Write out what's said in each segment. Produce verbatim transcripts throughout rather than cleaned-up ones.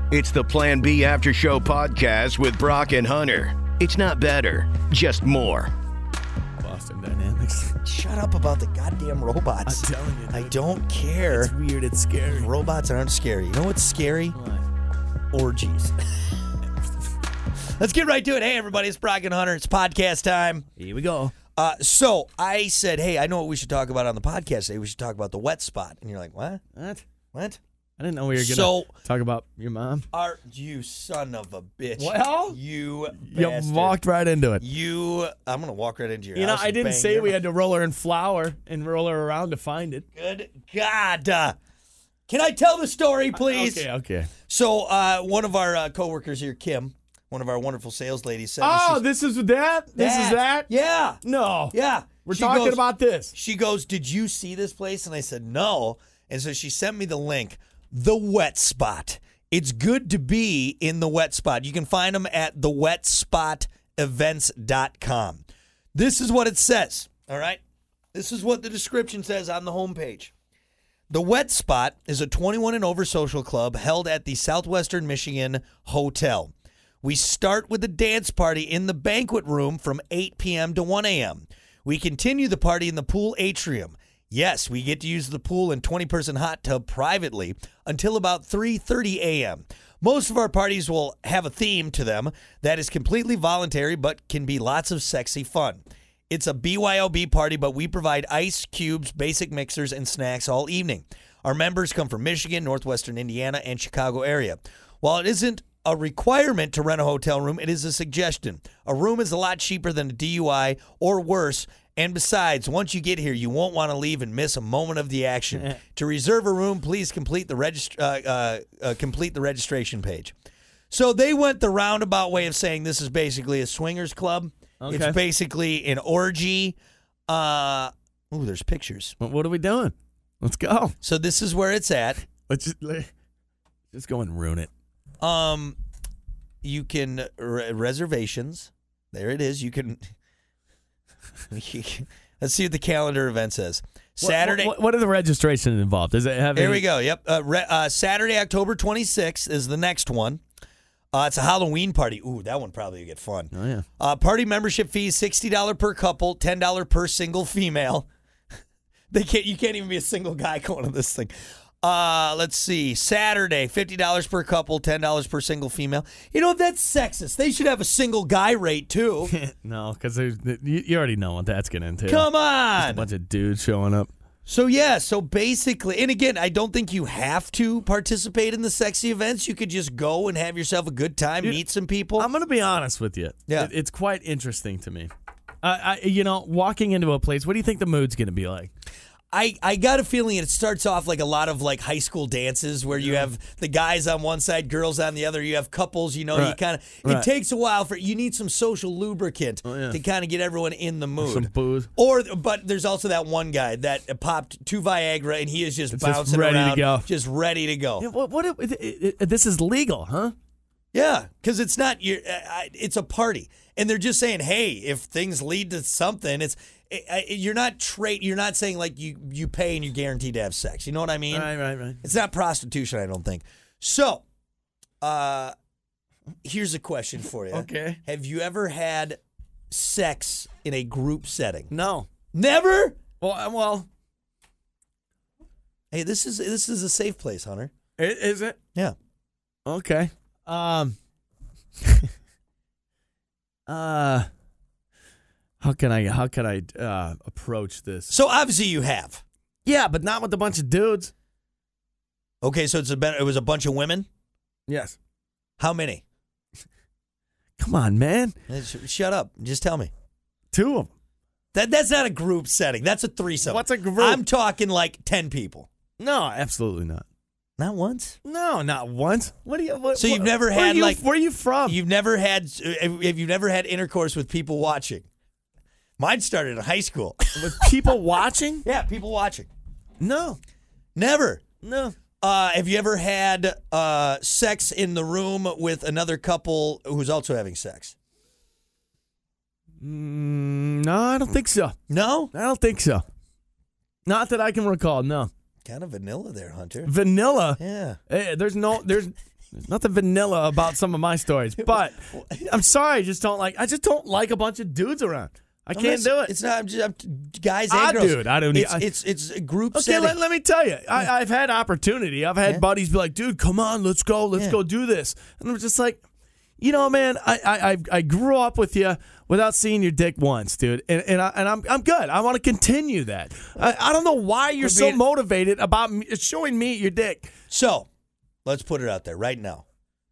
It's the Plan B After Show podcast with Brock and Hunter. It's not better, just more. Boston Dynamics. Shut up about the goddamn robots. I'm telling you, dude. I don't care. It's weird. It's scary. Robots aren't scary. You know what's scary? What? Orgies. Let's get right to it. Hey, everybody, it's Brock and Hunter. It's podcast time. Here we go. Uh, so I said, hey, I know what we should talk about on the podcast today. We should talk about the wet spot. And you're like, what? What? What? I didn't know we were going to So- talk about your mom. Are you son of a bitch? Well, you You bastard. walked right into it. You, I'm going to walk right into your You know, house I and didn't bang say your we mom. had to roll her in flour and roll her around to find it. Good God. Uh, can I tell the story, please? Okay, okay. So uh, one of our uh, coworkers here, Kim, one of our wonderful sales ladies, said, Oh, she's- this is that? This is that? Yeah. No. Yeah. We're She talking goes- about this. She goes, did you see this place? And I said, no. And so she sent me the link, The Wet Spot. It's good to be in the wet spot. You can find them at the wet spot events dot com. This is what it says, all right? This is what the description says on the homepage. The Wet Spot is a twenty-one and over social club held at the Southwestern Michigan Hotel. We start with a dance party in the banquet room from eight p.m. to one a.m. We continue the party in the pool atrium. Yes, we get to use the pool and twenty-person hot tub privately until about three thirty a.m. Most of our parties will have a theme to them that is completely voluntary but can be lots of sexy fun. It's a B Y O B party, but we provide ice cubes, basic mixers, and snacks all evening. Our members come from Michigan, Northwestern Indiana, and Chicago area. While it isn't a requirement to rent a hotel room, it is a suggestion. A room is a lot cheaper than a D U I or worse. And besides, once you get here, you won't want to leave and miss a moment of the action. To reserve a room, please complete the regist- uh, uh, uh, complete the registration page. So they went the roundabout way of saying this is basically a swingers club. Okay. It's basically an orgy. Uh, ooh, there's pictures. What what are we doing? Let's go. So this is where it's at. Let's just, let's just go and ruin it. Um, you can re- reservations. There it is. You can. Let's see what the calendar event says. Saturday. What, what, what are the registrations involved? Does it have? Here any- we go. Yep. Uh, re- uh, Saturday, October twenty-sixth is the next one. Uh, it's a Halloween party. Ooh, that one probably will get fun. Oh yeah. Uh, party membership fee sixty dollars per couple, ten dollars per single female. They can't. You can't even be a single guy going to this thing. Uh, let's see. Saturday, fifty dollars per couple, ten dollars per single female. You know, that's sexist. They should have a single guy rate, too. No, because you, you already know what that's going to entail. Come A on. bunch of dudes showing up. So, yeah, so basically, and again, I don't think you have to participate in the sexy events. You could just go and have yourself a good time, Dude, meet some people. I'm going to be honest with you. Yeah. It- it's quite interesting to me. Uh, I, you know, walking into a place, what do you think the mood's going to be like? I, I got a feeling it starts off like a lot of like high school dances where you have the guys on one side, girls on the other. You have couples, you know, you Right. kind of, it Right. takes a while for, you need some social lubricant Oh, yeah. to kind of get everyone in the mood. Some booze. Or, but there's also that one guy that popped two Viagra and he is just It's just bouncing ready to around, go. just ready to go. Yeah, what? What? It, it, it, this is legal, huh? Yeah, because it's not your. Uh, it's a party, and they're just saying, "Hey, if things lead to something, it's it, it, you're not trade. You're not saying like you you pay and you're guaranteed to have sex. You know what I mean? Right, right, right. It's not prostitution, I don't think. So, uh, here's a question for you. Okay. Have you ever had sex in a group setting? No. Never. Well, uh, well, Hey, this is this is a safe place, Hunter. i- is it? Yeah. Okay. Um. uh. How can I? How can I uh, approach this? So obviously you have. Yeah, but not with a bunch of dudes. Okay, so it's a it was a bunch of women. Yes. How many? Come on, man. Eh, sh- Shut up. Just tell me. Two of them. That that's not a group setting. That's a threesome. What's a group? I'm talking like ten people. No, absolutely not. Not once. No, not once. What do you? What, So you've what- never where had, you, like- Where are you from? You've never had if you've never had intercourse with people watching. Mine started in high school. With people watching? Yeah, people watching. No, Never. no. Uh, have you ever had uh, sex in the room with another couple who's also having sex? Mm, no, I don't think so. No? I don't think so. Not that I can recall. No. Kind of vanilla there, Hunter. Vanilla. Yeah. Eh, there's no. There's. There's nothing vanilla about some of my stories, but I'm sorry, I just don't like. I just don't like a bunch of dudes around. I I'm can't not, do it. It's not I'm just, I'm, guys and I girls. do it. I don't need- It's, I- it's, it's a group Okay, setting. let, let me tell you. I, I've had opportunity. I've had Yeah. buddies be like, dude, come on, let's go. Let's Yeah. go do this. And I'm just like, you know, man, I I, I, I grew up with you without seeing your dick once, dude. And, and, I, and I'm I'm good. I want to continue that. I, I don't know why you're We're so being- motivated about me, showing me your dick. So, let's put it out there right now.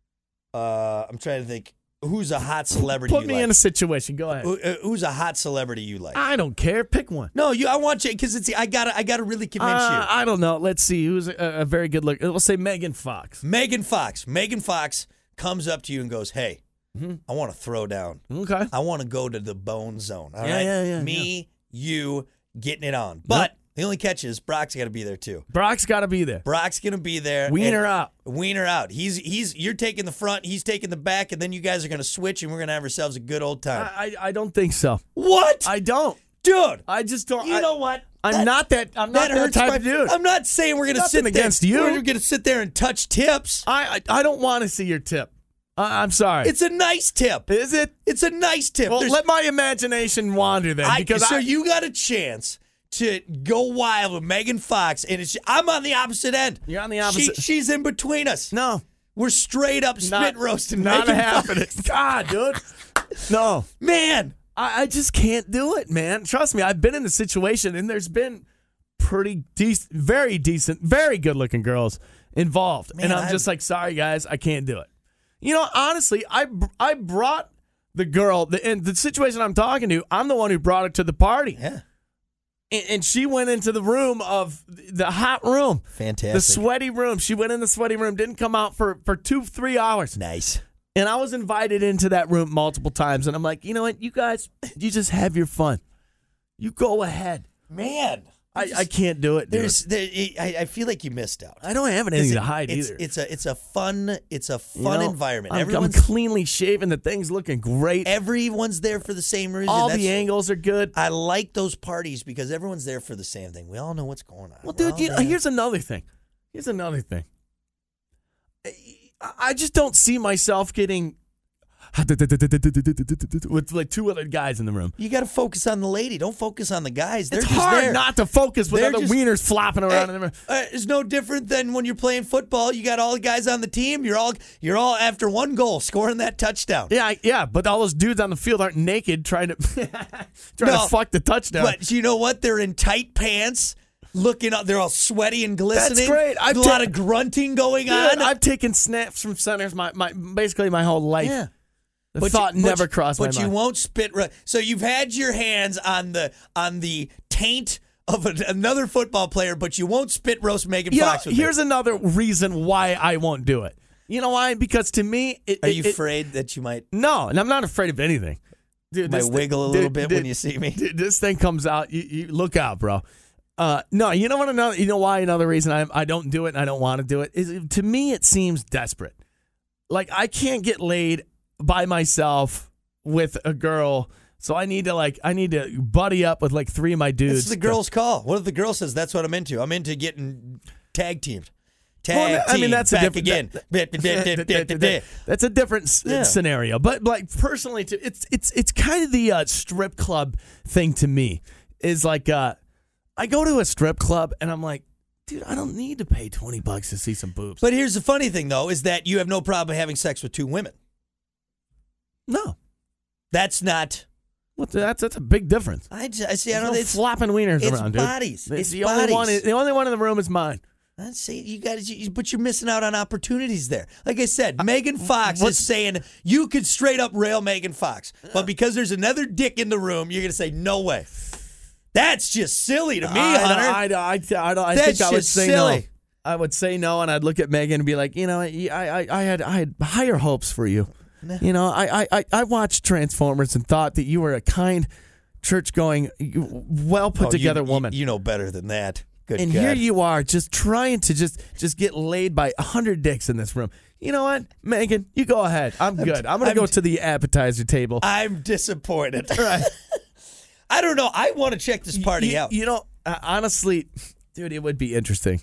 Uh, I'm trying to think. Who's a hot celebrity Put you me like? in a situation. Go ahead. Who- uh, Who's a hot celebrity you like? I don't care. Pick one. No, you. I want you because it's. I gotta. I gotta really convince Uh, you. I don't know. Let's see. Who's a, a very good look? We'll say Megan Fox. Megan Fox. Megan Fox comes up to you and goes, "Hey, Mm-hmm. I want to throw down. Okay. I want to go to the bone zone. All right, Yeah, yeah, yeah, Me, you, getting it on. But the only catch is Brock's got to be there too. Brock's got to be there. Brock's gonna be there. Wiener and- out. Wiener out. He's he's. You're taking the front. He's taking the back, and then you guys are gonna switch, and we're gonna have ourselves a good old time. I, I I don't think so. what, I don't. dude? I just don't. You I, know what? I'm That- not that. I'm not that that, hurts type my, of dude. I'm not saying we're gonna Nothing sit there. against you. We're gonna sit there and touch tips. I I, I don't want to see your tip. I, I'm sorry. It's a nice tip. Is it? It's a nice tip. Well, There's- let my imagination wander then, I, because so I, you got a chance to go wild with Megan Fox, and it's, I'm on the opposite end. You're on the opposite- She, she's in between us. no, We're straight up spit not roasting Not Megan happening. Fox. God, dude. No, Man, I, I just can't do it, man. Trust me, I've been in a situation, and there's been pretty decent, very decent, very good-looking girls involved, Man, and I'm I've- just like, sorry, guys, I can't do it. You know, honestly, I br- I brought the girl, the, in the situation I'm talking to, I'm the one who brought her to the party. yeah, And, and she went into the room of the hot room, fantastic. the sweaty room. She went in the sweaty room, didn't come out for, for two, three hours. Nice. And I was invited into that room multiple times. And I'm like, you know what? You guys, you just have your fun. You go ahead. Man, I, I can't do it, dude. there's there, I, I feel like you missed out. I don't have anything It's- to hide it's, either. It's a it's a fun it's a You fun know, environment. I'm, I'm Everyone's cleanly shaven. The thing's looking great. everyone's there for the same reason. All That's- the angles are good. I like those parties because everyone's there for the same thing. We all know what's going on. Well, We're dude, all you know, there. here's another thing. Here's another thing. I- I just don't see myself getting with like two other guys in the room. You got to focus on the lady. Don't focus on the guys. They're It's just hard there. not to focus with They're other just- wieners flopping around Hey, in the room. uh, it's no different than when you're playing football. You got all the guys on the team. You're all you're all after one goal, scoring that touchdown. Yeah, I- yeah, but all those dudes on the field aren't naked trying to trying No, to fuck the touchdown. But you know what? They're in tight pants, looking up. They're all sweaty and glistening. great. I've a lot ta- of grunting going Dude, on. I've taken snaps from centers my, my basically my whole life. yeah. The thought you, never you- crossed But my you mind. won't spit. Ru- so you've had your hands on the on the taint of a, another football player, but you won't spit roast Megan You know, Fox with here's it. another reason why I won't do it. You know why? Because to me, it, Are it- you it- afraid that you might No, and I'm not afraid of anything. Dude, might this wiggle a thing- little dude, bit dude, when you see me? dude, this thing comes out. You, you look out, bro. Uh, no, you know what? Another, you know why? Another reason I I don't do it and I don't want to do it is to me it seems desperate. Like I can't get laid by myself with a girl, so I need to like I need to buddy up with like three of my dudes. It's the girl's call. What if the girl says that's what I'm into? I'm into getting tag teamed. Tag Well, I mean, team, that's a back different- again. That's a different s- Yeah. scenario, but like personally, to it's it's it's kind of the uh, strip club thing to me. Is like uh, I go to a strip club and I'm like, dude, I don't need to pay twenty bucks to see some boobs. But here's the funny thing, though, is that you have no problem having sex with two women. No, That's not. what the, that's that's a big difference. I, just, I see. I There's don't. no It's flopping wieners it's around, dude. bodies. The, It's the only bodies. one. The only one in the room is mine. I see. You got you, but you're missing out on opportunities there. Like I said, Megan Fox what- is saying you could straight up rail Megan Fox, but because there's another dick in the room, you're gonna say no way. That's just silly to me, I, Hunter. I, I, I, I, don't- I That's think I would just say silly. no. I would say no, and I'd look at Megan and be like, you know, I, I, I had, I had higher hopes for you. You know, I, I, I- I watched Transformers and thought that you were a kind, church-going, well put Oh, together you, woman. You, you know better than that. Good and God. here you are, just trying to just, just get laid by a hundred dicks in this room. You know what, Megan? You go ahead. I'm good. I'm gonna I'm- go to the appetizer table. I'm disappointed. Right. I don't know. I want to check this party you, out. You know, uh, honestly, dude, it would be interesting.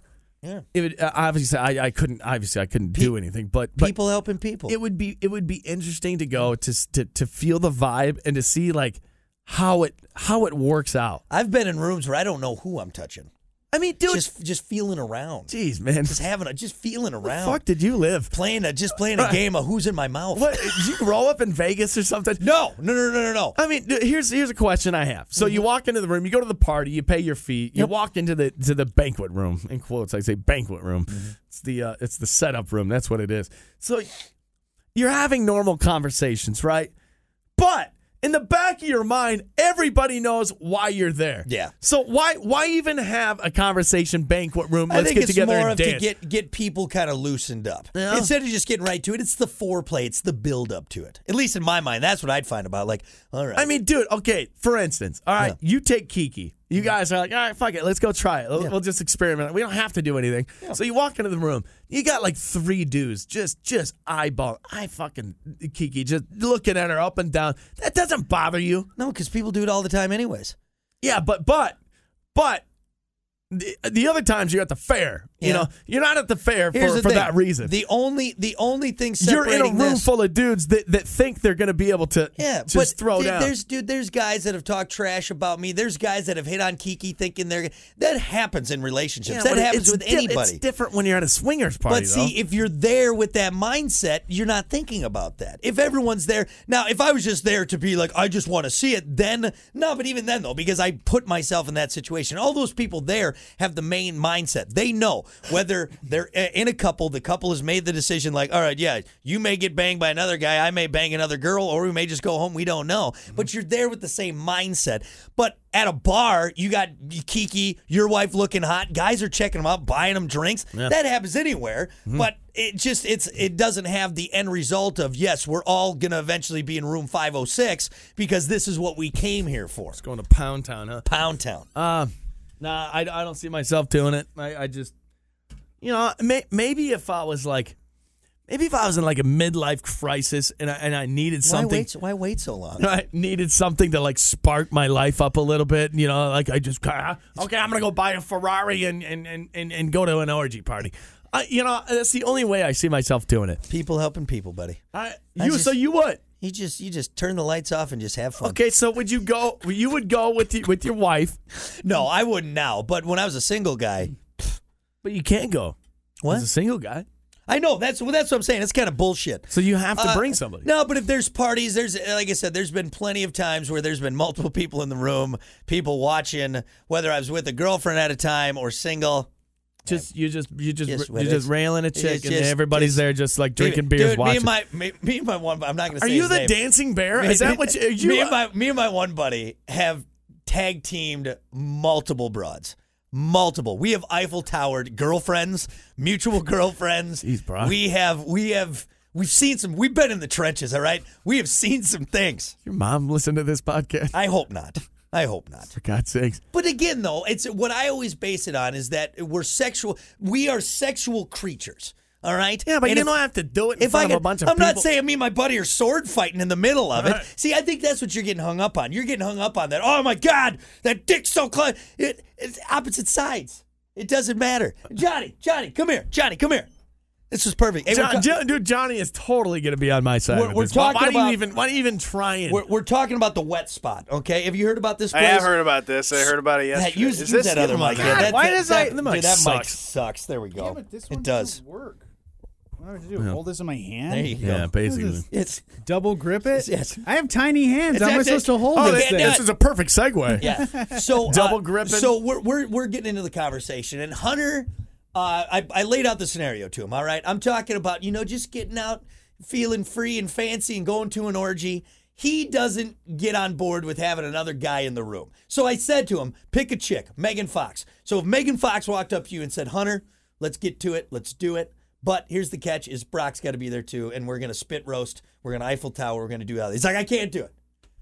Yeah. It would uh, obviously I, I couldn't obviously I couldn't do anything, but, but People helping people. it would be it would be interesting to go to s- to to feel the vibe and to see like how it how it works out. I've been in rooms where I don't know who I'm touching. I mean, dude, Just just feeling around. jeez, man, Just having a just feeling the around. fuck did you live? Playing a just playing a game of who's in my mouth. What did you grow up in Vegas or something? No, no, no, no, no, no. I mean, dude, here's here's a question I have. So you walk into the room, you go to the party, you pay your fee, you Yep. walk into the to the banquet room. In quotes, I say banquet room. It's the uh, it's the setup room. That's what it is. So you're having normal conversations, right? But in the back of your mind, everybody knows why you're there. Yeah. So why why even have a conversation banquet room? I Let's think get it's together more and of dance. to get get people kind of loosened up. Yeah. Instead of just getting right to it, it's the foreplay, it's the build up to it. At least in my mind, that's what I'd find about like, all right. I mean, dude, okay, for instance, all right, Yeah. you take Kiki. You guys are like, all right, fuck it, let's go try it. We'll, Yeah. we'll just experiment. We don't have to do anything. So you walk into the room, you got like three dudes just just eyeball. I fucking Kiki just looking at her up and down. That doesn't bother you. no, because people do it all the time anyways. Yeah, but but but the, the other times you're at the fair. You Yeah. know, you're not at the fair Here's for, the for thing. that reason. The only the only thing You're separating in a room this, full of dudes that, that think they're going to be able to Yeah, just but throw th- down. There's dude, there's guys that have talked trash about me. There's guys that have hit on Kiki thinking they're that happens in relationships. Yeah, that but happens it's with di- anybody. It's different when you're at a swingers party. But see, though. if you're there with that mindset, you're not thinking about that. If everyone's there now, if I was just there to be like, I just want to see it, then no. But even then, though, because I put myself in that situation, all those people there have the main mindset. They know whether they're uh, in a couple, the couple has made the decision like, all right, yeah, you may get banged by another guy, I may bang another girl, or we may just go home. We don't know. But you're there with the same mindset. But at a bar, you got Kiki, your wife looking hot. Guys are checking them out, buying them drinks. That happens anywhere. But it just it's it doesn't have the end result of yes, we're all gonna eventually be in room five oh six because this is what we came here for. Going to Pound Town, huh? Pound Town. Uh, nah, I, I don't see myself doing it. I, I just, you know, may, maybe if I was like, maybe if I was in like a midlife crisis and I, and I needed Why something. wait? Why wait so long? I needed something to like spark my life up a little bit, you know, like I just kinda, okay, I'm gonna go buy a Ferrari and and, and, and, and go to an orgy party. I, you know, that's the only way I see myself doing it. People helping people, buddy. I, I you just- so you would. You just you just turn the lights off and just have fun. Okay, so would you go? You would go with the, with your wife, No, I wouldn't now. But when I was a single guy, but you can't go What? as a single guy. I know that's well, that's what I'm saying. It's kind of bullshit. So you have to Uh, bring somebody. No, but if there's parties, there's like I said, there's been plenty of times where there's been multiple people in the room, people watching, whether I was with a girlfriend at a time or single. Just you just you just Just you're with just it. railing a It's chick and just- everybody's just- there just like drinking Dude, beers, dude, watching. Me and my me, me and my one. I'm not going to Are say you his the name. dancing bear? Is that what you? Are you me and my me and my one buddy have tag teamed multiple broads. Multiple. We have Eiffel Towered girlfriends, mutual girlfriends. Jeez, bro. We have we have we've seen some we've been in the trenches, all right? We have seen some things. Your mom listen to this podcast? I hope not. I hope not. For God's sakes. But again, though, it's what I always base it on is that we're sexual. We are sexual creatures. All right. Yeah, but And you if- don't have to do it in If front I of a could, bunch of I'm people. not saying me and my buddy are sword fighting in the middle of it. Right. See, I think that's what you're getting hung up on. You're getting hung up on that. Oh my God, that dick's so close. It, it's opposite sides. It doesn't matter. Johnny, Johnny, come here. Johnny, come here. This is perfect. Hey, we're, John, co- Jo- dude, Johnny is totally going to be on my side. We're- with we're this. Why- talking why, do about- you even? Why do you even try and? we're, we're talking about the wet spot. Okay, have you heard about this I place? have heard about this. I heard about it yesterday. That, use Is use this that other oh my mic. God, Yeah, that, why that, does that, I? the dude, mic that mic sucks. sucks. There we go. Damn it, this it one does. doesn't work. What do I have to do? Hold this in my hand? There you go. yeah, basically. This is- It's Double grip it? Yes. I have tiny hands. It's How am I actually- supposed to hold Oh, this this, can't thing? do this is a perfect segue. Yeah. So Double uh, gripping. So we're we're we're getting into the conversation, and Hunter, uh, I I laid out the scenario to him. All right, I'm talking about you know just getting out, feeling free and fancy, and going to an orgy. He doesn't get on board with having another guy in the room. So I said to him, pick a chick, Megan Fox. So if Megan Fox walked up to you and said, Hunter, let's get to it, let's do it. But here's the catch: is Brock's got to be there too, and we're gonna spit roast, we're gonna Eiffel Tower, we're gonna do all. He's like, I can't do it.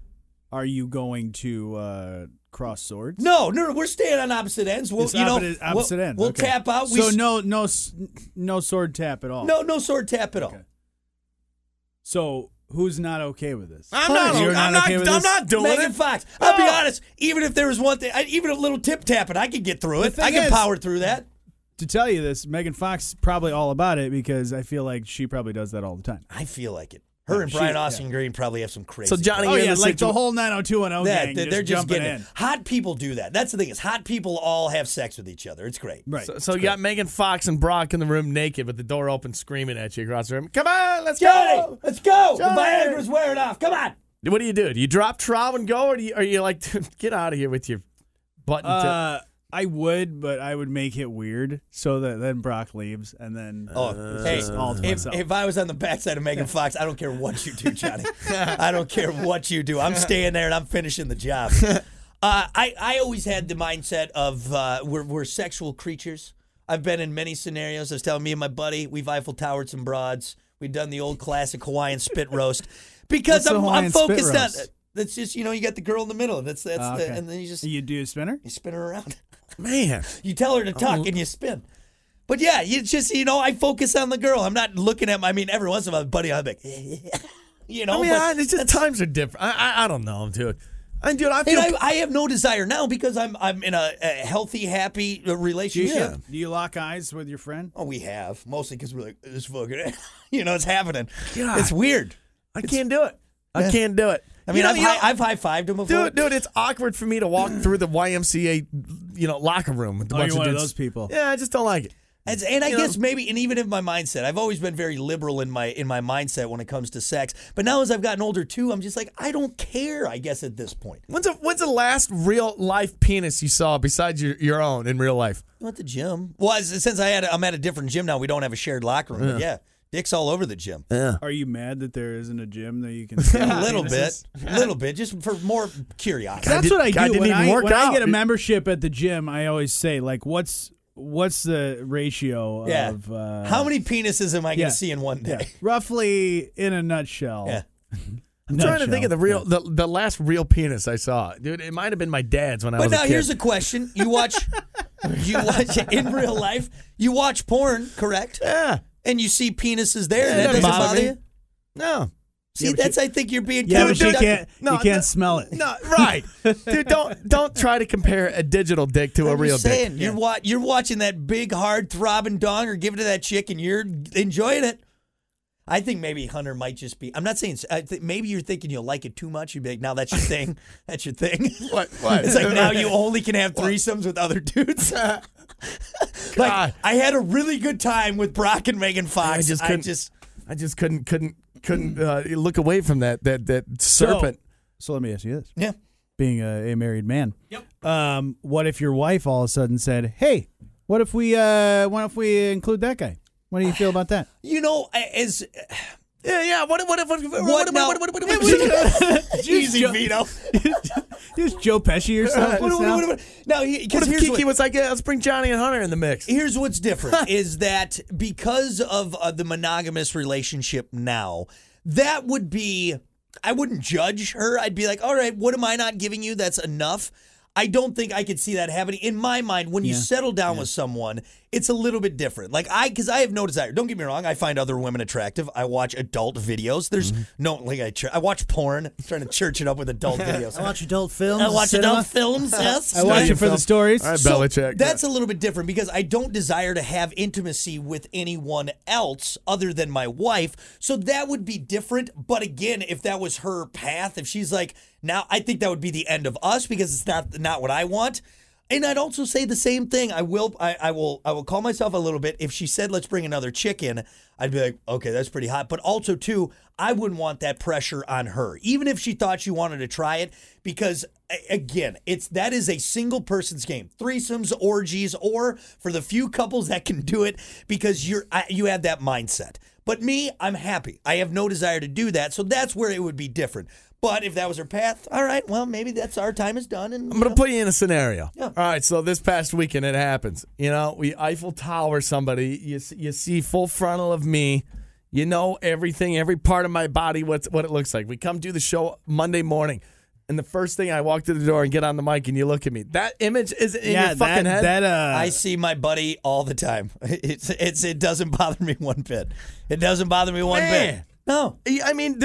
Are you going to uh, cross swords? No, no, no, we're staying on opposite ends. We'll, It's you know, opposite, opposite we'll, ends. We'll okay. tap out. We So s- no, no, s- no sword tap at all. no, no sword tap at all. Okay. So who's not okay with this? I'm not. You're I'm not not. okay with I'm this? not doing Megan it. Fox. I'll be No. honest. Even if there was one thing, I, even a little tip tapping, I could get through it. The I thing can is- power through that. to tell you this, Megan Fox is probably all about it because I feel like she probably does that all the time. I feel like it. Her and she- Brian Austin yeah. Green probably have some crazy. So Johnny, Oh in yeah, the like situ- the whole nine oh two one oh Yeah, gang. they're, just they're just jumping getting in. it. Hot people do that. That's the thing is hot people all have sex with each other. It's great. Right. So, so you got Megan Fox and Brock in the room naked with the door open, screaming at you across the room. Come on, let's Johnny, go. let's go. Johnny! The Viagra's wearing off. Come on. What do you do? Do you drop trowel and go, or do you, are you like, get out of here with your button tip? Uh, I would, but I would make it weird so that then Brock leaves and then Oh, it's hey, just all to if, myself. if I was on the backside of Megan Fox, I don't care what you do, Johnny. I don't care what you do. I'm staying there and I'm finishing the job. Uh, I, I always had the mindset of uh, we're, we're sexual creatures. I've been in many scenarios. I was telling me and my buddy, we've Eiffel Towered some broads. We've done the old classic Hawaiian spit roast. Because What's the I'm, Hawaiian I'm spit focused on roast? that's just, you know, you got the girl in the middle. That's that's Oh, the, okay. and then you just you do a spinner? you spin her around. Man. You tell her to tuck and you spin. But yeah, you just, you know, I focus on the girl. I'm not looking at my, I mean, every once in a while, buddy, I'm like, you know. I mean, but I, it's just times are different. I, I, I don't know, dude. I, dude, I feel. and I, I have no desire now because I'm I'm in a, a healthy, happy uh, relationship. Yeah. Do you lock eyes with your friend? Oh, we have. Mostly because we're like, it's fucking, you know, it's happening. God. It's weird. I can't do it. I can't do it. I mean, You know, I've, you know- high, I've high-fived him before. Dude, dude, it's awkward for me to walk through the Y M C A, you know, locker room with a Oh, bunch you're one of dudes. those people. Yeah, I just don't like it. And, and I You guess know? maybe, and even in my mindset, I've always been very liberal in my in my mindset when it comes to sex. But now as I've gotten older too, I'm just like, I don't care. I guess at this point, When's the, when's the last real life penis you saw besides your, your own in real life? I'm at the gym. Well, as- since I had, a, I'm at a different gym now. We don't have a shared locker room. But yeah, dicks all over the gym. Yeah. Are you mad that there isn't a gym that you can? A little bit, a little bit, just for more curiosity. That's did- what I guy do didn't when, even I, work when I out. get a membership at the gym. I always say, like, what's what's the ratio Yeah. of uh, How many penises am I going to yeah. see in one day? yeah, roughly in a nutshell? Yeah. I'm trying to think of the real, the, the last real penis I saw, dude. It might have been my dad's when I But was now a kid. here's a question: You watch, you watch in real life. You watch porn, correct? yeah, And you see penises there. Yeah, and that it doesn't doesn't bother bother you. no, See, that's I think you're being. Yeah, but you counterproductive. can't. No, you can't no, smell it. no, right, dude. Don't don't try to compare a digital dick to a I'm real just saying, dick. you're wa- you're watching that big, hard, throbbing dong or giving it to that chick, and you're enjoying it. I think maybe Hunter might just be. I'm not saying. I think maybe you're thinking you'll like it too much. You'd be like, now that's your thing. That's your thing. What? What? It's like now you only can have threesomes with other dudes. Like God. I had a really good time with Brock and Megan Fox. I just couldn't. I just I just couldn't couldn't couldn't uh, look away from that that that serpent. So, so let me ask you this: yeah. being a, a married man, Yep. um, what if your wife all of a sudden said, "Hey, what if we uh, what if we include that guy? What do you feel about that?" You know, as Yeah, yeah. What? What? What? What? What? What now? What? What? What? What? easy veto. Here's Joe Pesci or something. What- what- what- what- Now, he- 'cause What if here's Kiki what- was like, yeah, let's bring Johnny and Hunter in the mix? Here's what's different is that because of uh, the monogamous relationship now, that would be, I wouldn't judge her. I'd be like, all right, what am I not giving you? That's enough. I don't think I could see that happening. In my mind, when you Yeah. settle down with someone, it's a little bit different. Like I, because I have no desire. Don't get me wrong. I find other women attractive. I watch adult videos. There's Mm-hmm. no, like I, ch- I watch porn. I'm trying to church it up with adult videos. I watch adult films. I watch cinema. adult films, yes. I watch it for the stories. All right, So Belichick. that's a little bit different because I don't desire to have intimacy with anyone else other than my wife. So that would be different. But again, if that was her path, if she's like, now I think that would be the end of us because it's not not what I want. And I'd also say the same thing. I will I, I will I will call myself a little bit. If she said let's bring another chick in, I'd be like, okay, that's pretty hot. But also too, I wouldn't want that pressure on her. Even if she thought she wanted to try it, because a- again, it's that is a single person's game. Threesomes, orgies, or for the few couples that can do it because you're I, you have that mindset. But me, I'm happy. I have no desire to do that. So that's where it would be different. But if that was her path, all right, well, maybe that's our time is done. And I'm going to put you in a scenario. Yeah. All right, so this past weekend it happens. You know, we Eiffel Tower somebody. You see, you see full frontal of me. You know everything, every part of my body, what's, what it looks like. We come do the show Monday morning, and the first thing I walk to the door and get on the mic, and you look at me. That image is in yeah, your fucking that, head. that uh, I see my buddy all the time. It's it's it doesn't bother me one bit. It doesn't bother me one Man. bit. No. I mean, there.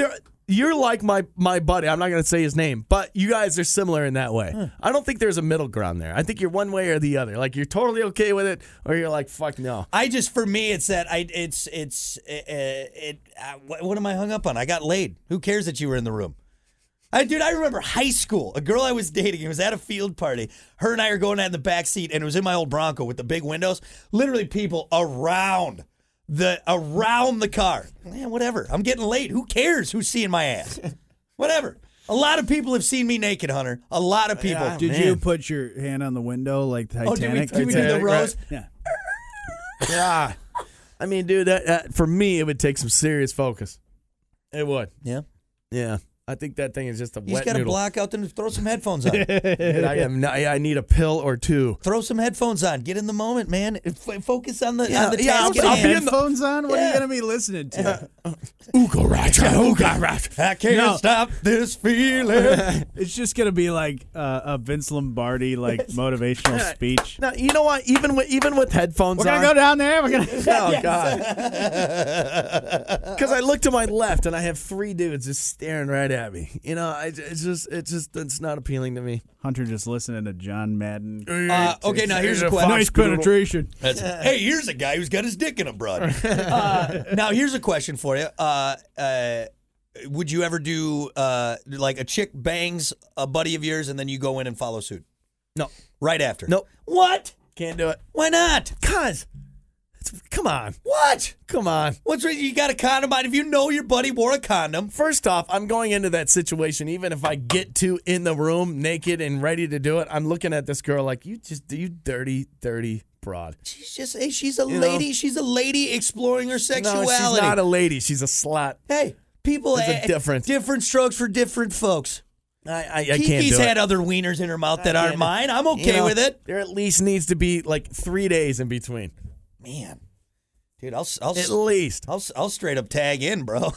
you're like my my buddy. I'm not going to say his name, but you guys are similar in that way. Huh. I don't think there's a middle ground there. I think you're one way or the other. Like you're totally okay with it, or you're like, fuck no. I just, for me, it's that I, it's, it's, uh, it. Uh, what, what am I hung up on? I got laid. Who cares that you were in the room? I, dude, I remember high school. A girl I was dating, it was at a field party. Her and I are going out in the back seat, and it was in my old Bronco with the big windows. Literally, people around. The around the car. Man, whatever. I'm getting late. Who cares who's seeing my ass? Whatever. A lot of people have seen me naked, Hunter. A lot of people. Yeah, did man. you put your hand on the window like Titanic? Oh, did we, did we do the rose? Right. Yeah. Yeah. I mean, dude, that, that for me, it would take some serious focus. It would. Yeah. Yeah. I think that thing is just a He's wet got noodle. to block out the. Throw some headphones on. Dude, I, am not, I need a pill or two. Throw some headphones on. Get in the moment, man. F- focus on the Yeah, on the yeah, task I'll- at I'll hand. be in the- Headphones on? What are Yeah. you going to be listening to? Ooga racha, ooga racha. I can't No. stop this feeling. It's just going to be like uh, a Vince Lombardi like motivational speech. Now, you know what? Even with even with headphones We're going on. to go down there. We're going to. Oh, God. Because I look to my left and I have three dudes just staring right at me. You know, I, it's just, it's just, it's not appealing to me. Hunter just listening to John Madden. Uh, okay, now here's a question. Nice penetration. That's, hey, here's a guy who's got his dick in a broad. Uh, now, here's a question for you. Uh, uh, would you ever do uh, like a chick bangs a buddy of yours and then you go in and follow suit? No. Right after? Nope. What? Can't do it. Why not? Cuz. It's, come on. What? Come on. What's right? You got a condom on. If you know your buddy wore a condom. First off, I'm going into that situation, even if I get to in the room naked and ready to do it, I'm looking at this girl like, you just, you dirty, dirty broad. She's just, hey, she's a You lady. know? She's a lady exploring her sexuality. No, she's not a lady. She's a slut. Hey, people, There's a eh, difference. different strokes for different folks. I, I, I can't Kiki's do it. had other wieners in her mouth that I aren't can't- mine. I'm okay You know, with it. There at least needs to be like three days in between. Man, dude, I'll I'll At least. I'll, I'll straight up tag in, bro.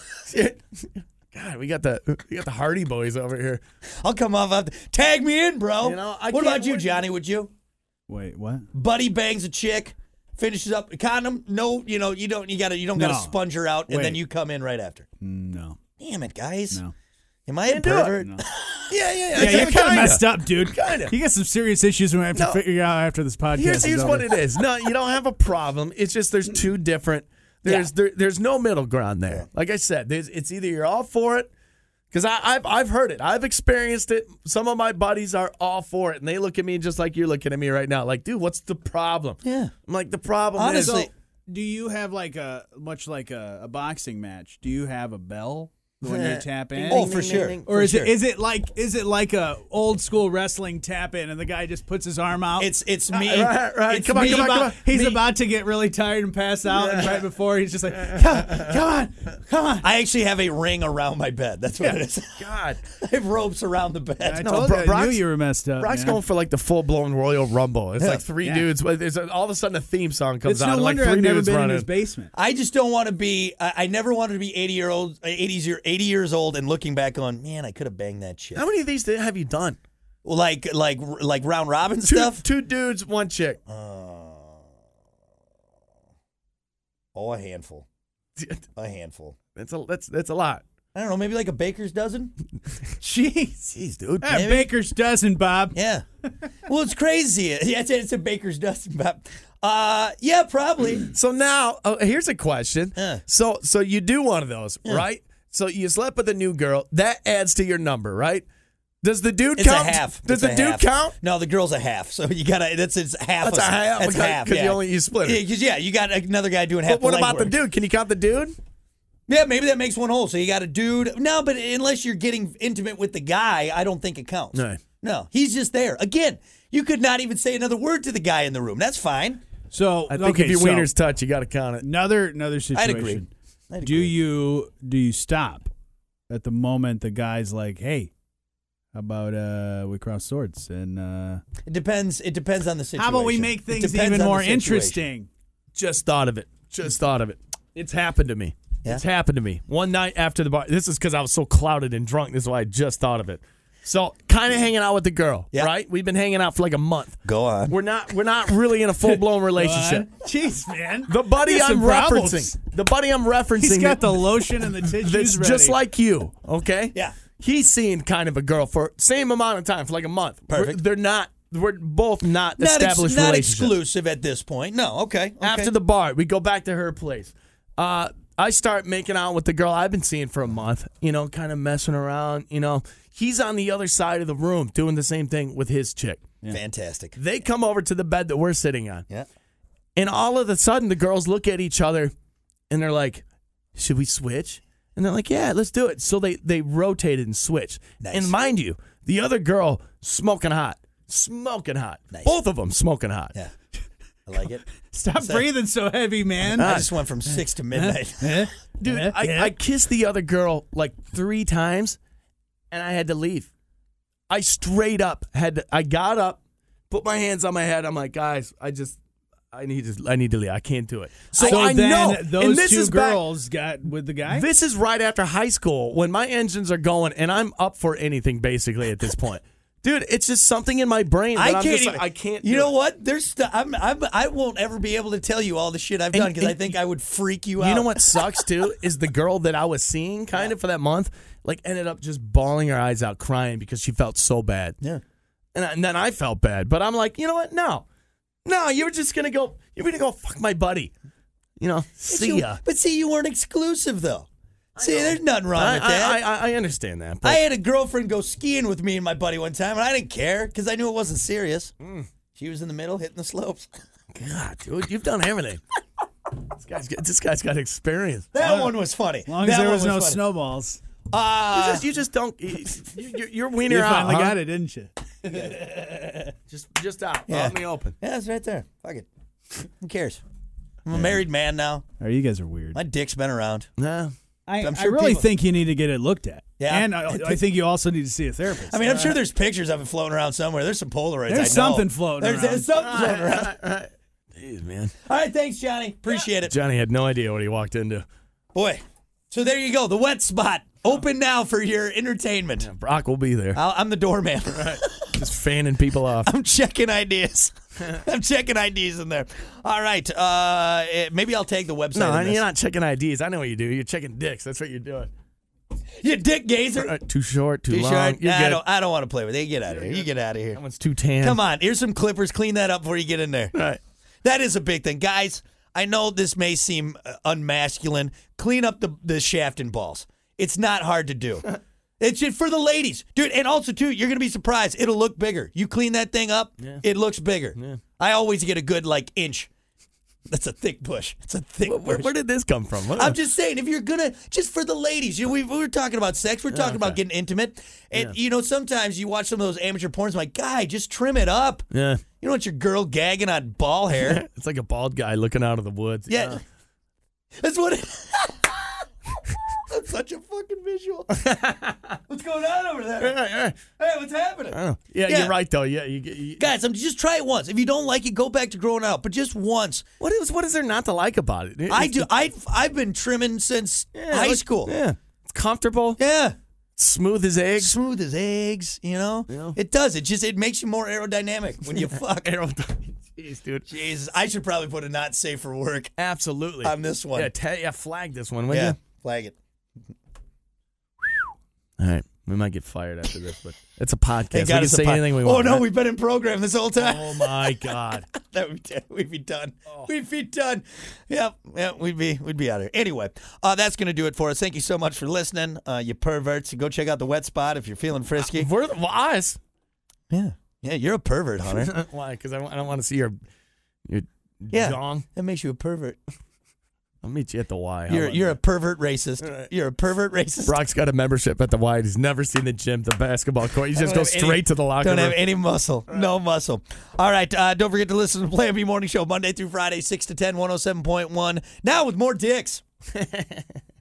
God, we got the we got the Hardy Boys over here. I'll come off. Of, tag me in, bro. You know, I what can't- about you, what- Johnny? Would you? Wait, what? Buddy bangs a chick, finishes up condom. No, you know you don't. You gotta. You don't gotta No. sponge her out, and Wait. then you come in right after. No. Damn it, guys. No. Am I a do it. pervert? No. Yeah, yeah, yeah. Yeah, you're kind of kinda. messed up, dude. Kinda. You got some serious issues we have to No. figure out after this podcast. Here's is here's over. what it is. No, you don't have a problem. It's just there's two different. There's Yeah. there, there's no middle ground there. Like I said, there's, it's either you're all for it, because I've I've heard it, I've experienced it. Some of my buddies are all for it, and they look at me just like you're looking at me right now. Like, dude, what's the problem? Yeah. I'm like, the problem Honestly- is. Do you have like a much like a, a boxing match? Do you have a bell when you tap in? Oh, for sure. Or For is sure. it is it like is it like a old school wrestling tap in and the guy just puts his arm out? It's it's me. Right, right. It's Come on, me he's come on, about, come on. He's Me- about to get really tired and pass out, and right before he's just like, come, come on, come on. I actually have a ring around my bed. That's what it is. God, I have ropes around the bed. I No, told Bro- you, I Brock's- knew you were messed up. Brock's man. going for like the full blown Royal Rumble. It's like three Yeah. dudes. but There's a, all of a sudden a theme song comes It's on. no and like wonder three I've never dudes been running. in his basement. I just don't want to be. I, I never wanted to be eighty year old, eighties year, eighty years old, and looking back on, man, I could have banged that shit. How many of these have you done? Well, like like like round robin Two, stuff. two dudes, one chick. Oh, a handful. A handful. That's a that's that's a lot. I don't know, maybe like a baker's dozen. Jeez, Jeez, dude. Ah, Baker's dozen, Bob. Yeah. Well, it's crazy. Yeah, it's, it's a baker's dozen. But, uh, yeah, probably. So now, oh, here's a question. Yeah. So so you do one of those, right? So you slept with a new girl. That adds to your number, right? Does the dude It's count? a half. Does It's the a dude half. count? No, the girl's a half. So you gotta. That's it's half. That's a half. That's because, half. 'cause Yeah. you only you split it. Yeah, 'cause, yeah, you got another guy doing half. But what the about the legwork. dude? Can you count the dude? Yeah, maybe that makes one whole. So you got a dude. No, but unless you're getting intimate with the guy, I don't think it counts. Right. No, he's just there. Again, you could not even say another word to the guy in the room. That's fine. So I think okay, if your so wieners touch, you got to count it. another another I'd situation. agree. I'd Do agree. you do you stop at the moment the guy's like, hey, how about uh, we cross swords and uh, It depends. It depends on the situation. how about we make It things depends even on the more situation. interesting? Just thought of it. Just thought of it. It's happened to me. Yeah? It's happened to me. One night after the bar. This is because I was so clouded and drunk. This is why I just thought of it. So kind of hanging out with the girl, Yeah. right? We've been hanging out for like a month. Go on. We're not we're not really in a full blown relationship. Jeez, man. The buddy There's I'm some problems. referencing, the buddy I'm referencing, He's got that- the lotion and the tissues that's ready. just like you, okay? Yeah. He's seen kind of a girl for same amount of time, for like a month. Perfect. We're, they're not. We're both not, Not, ex- established not relationships. exclusive at this point. No, okay. okay. After the bar, we go back to her place. Uh, I start making out with the girl I've been seeing for a month, you know, kind of messing around, you know. He's on the other side of the room doing the same thing with his chick. Fantastic. They come over to the bed that we're sitting on. Yeah. And all of a sudden, the girls look at each other and they're like, should we switch? And they're like, yeah, let's do it. So they, they rotated and switched. Nice. And mind you, the other girl smoking hot. Smoking hot. Nice. Both of them smoking hot. Yeah. I like it. Stop So- breathing so heavy, man. I just went from six to midnight. Dude, I, I kissed the other girl like three times, and I had to leave. I straight up had to, I got up, put my hands on my head. I'm like, guys, I just, I need to, I need to leave. I can't do it. So, So I then know those and this two is back- girls got with the guy? This is right after high school when my engines are going, and I'm up for anything basically at this point. Dude, it's just something in my brain that I I'm can't just even. like, I can't. You do know it. what? There's. St- I'm, I'm. I won't ever be able to tell you all the shit I've And- done because I and- think I would freak you out. You know what sucks too is the girl that I was seeing kind of for that month, like ended up just bawling her eyes out, crying because she felt so bad. Yeah. And, I, and then I felt bad, but I'm like, you know what? No, no, you were just gonna go. You're gonna go fuck my buddy. You know, But see you- ya. But see, you weren't exclusive though. See, there's nothing wrong I, with that. I, I, I understand that. But I had a girlfriend go skiing with me and my buddy one time, and I didn't care because I knew it wasn't serious. Mm. She was in the middle, hitting the slopes. God, dude, you've done everything. this guy's got, this guy's got experience. That one was funny. As long that as there one was no funny. snowballs. You Uh, just, you just don't. You, you, you're wiener You out. finally huh? got it, didn't you? Just, just out. Yeah. Out in the open. yeah, it's right there. Fuck it. Who cares? I'm a married man now. Or you guys are weird. My dick's been around. Nah. I, I'm I sure really people- think you need to get it looked at. Yeah. And I, I think you also need to see a therapist. I mean, I'm sure there's pictures of it floating around somewhere. There's some Polaroids. There's I know. something floating there's, around. There's something floating around. Jeez, man. All right, thanks, Johnny. Appreciate it. Johnny had no idea what he walked into. Boy. So there you go. The wet spot. Open now for your entertainment. Brock will be there. I'll, I'm the doorman. Just fanning people off. I'm checking ideas. I'm checking I Ds in there. All right. Uh, eh, maybe I'll take the website. No, in this. you're not checking I Ds. I know what you do. You're checking dicks. That's what you're doing. You dick gazer. Uh, too short, too You long. sure? You're Nah, I good. don't. I don't want to play with it. You get out of here. You get out of here. That one's too tan. Come on. Here's some clippers. Clean that up before you get in there. Right. That is a big thing, guys. I know this may seem uh, unmasculine. Clean up the the shaft and balls. It's not hard to do. It's just for the ladies, dude. And also, too, you're gonna be surprised. It'll look bigger. You clean that thing up, Yeah. it looks bigger. Yeah. I always get a good like inch. That's a thick bush. It's a thick Where, where, bush. where did this come from? What- I'm just saying, if you're gonna, just for the ladies, you know, we, we were talking about sex, we're talking about okay. getting intimate, and Yeah. you know, sometimes you watch some of those amateur porns, I'm like, guy, just trim it up. yeah. You don't want your girl gagging on ball hair. It's like a bald guy looking out of the woods. Yeah, that's what. It, that's such a fucking visual. What's going on over there? Yeah, yeah. Hey, what's happening? I don't know. Yeah, Yeah. you're right though. Yeah, you, you, Guys, I'm just try it once. If you don't like it, go back to growing out. But just once. what is what is there not to like about it? I It's- do. I I've been trimming since yeah, high look- school. Yeah, it's comfortable. Yeah. Smooth as eggs. Smooth as eggs, you know? Yeah. It does. It just it makes you more aerodynamic when you fuck. Jeez, dude. Jesus, I should probably put a not safe for work Absolutely. on this one. Yeah, ta- yeah, flag this one, will Yeah, you? flag it. All right, we might get fired after this, but it's a podcast. They We got can us a say pot- anything we Oh want. no, right? we've been in program this whole time. Oh my God. that would be, we'd be done. We'd be done. Yep, yeah, we'd be we'd be out of here. Anyway, uh, that's gonna do it for us. Thank you so much for listening, uh, you perverts. Go check out the wet spot if you're feeling frisky. We're the, well, us. Yeah, yeah, you're a pervert, Hunter. Why? Because I, don't- I don't want to see your your Yeah. dong. That makes you a pervert. I'll meet you at the Y. How You're about you're a that? pervert racist. You're a pervert racist. Brock's got a membership at the Y. He's never seen the gym, the basketball court. He just don't goes have any- straight to the locker Don't room. have any muscle. No muscle. All right. Uh, don't forget to listen to the Plan B Morning Show Monday through Friday, six to ten, one oh seven point one. Now with more dicks.